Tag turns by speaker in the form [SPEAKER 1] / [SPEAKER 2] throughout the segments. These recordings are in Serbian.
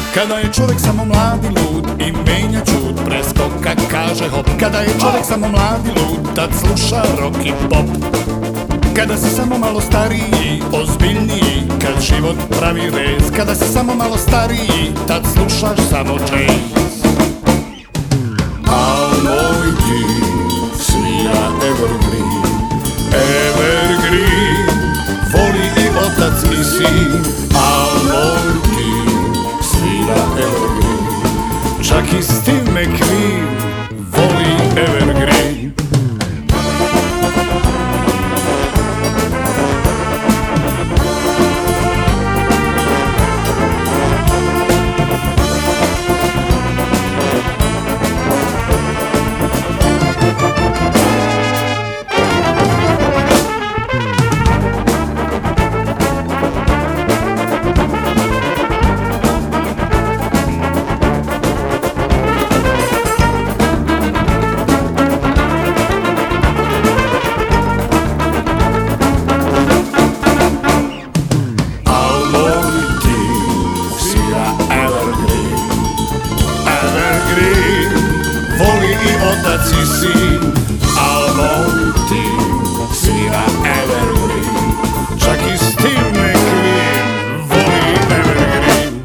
[SPEAKER 1] Kada je čovjek samo mlad i lud i menja čud, preskoka kaže hop. Kada je čovjek samo mlad i lud, tad sluša rock i pop. Kada si samo malo stariji, ozbiljniji, kad život pravi rez. Kada si samo malo stariji, tad slušaš samo jazz. Al moj ti svira evergreen, evergreen, voli i otac i sin. Al moj ti svira evergreen, čak i Steve McQueen voli evergreen. Voli i otac i sin, al moj ti svira evergreen, čak i Steve McQueen voli evergreen.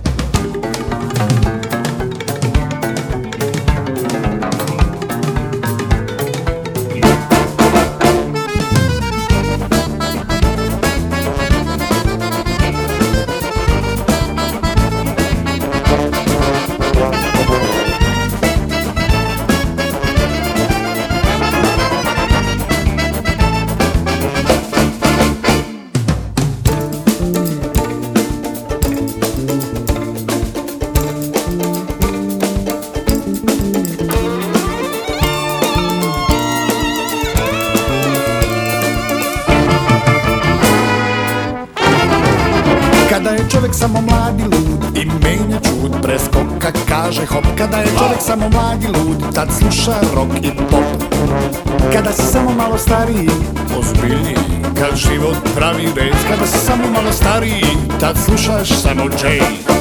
[SPEAKER 1] Kada je čovjek samo mlad i lud i menja čud, preskoka kaže hop. Kada je čovjek samo mlad i lud, tad sluša rock i pop. Kada si samo malo stariji, ozbiljniji, kad život pravi rez. Kada si samo malo stariji, tad slušaš samo jazz.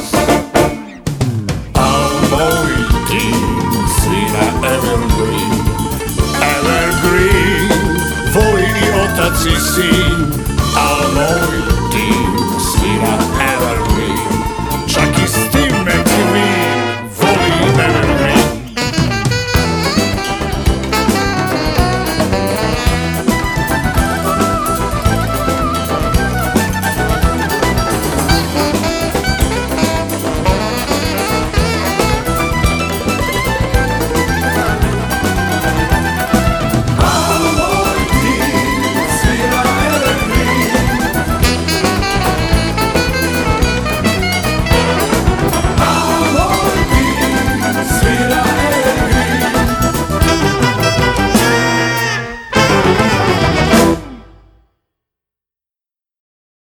[SPEAKER 1] Al moj ti svira evergreen, evergreen, voli i otac i sin. Al moj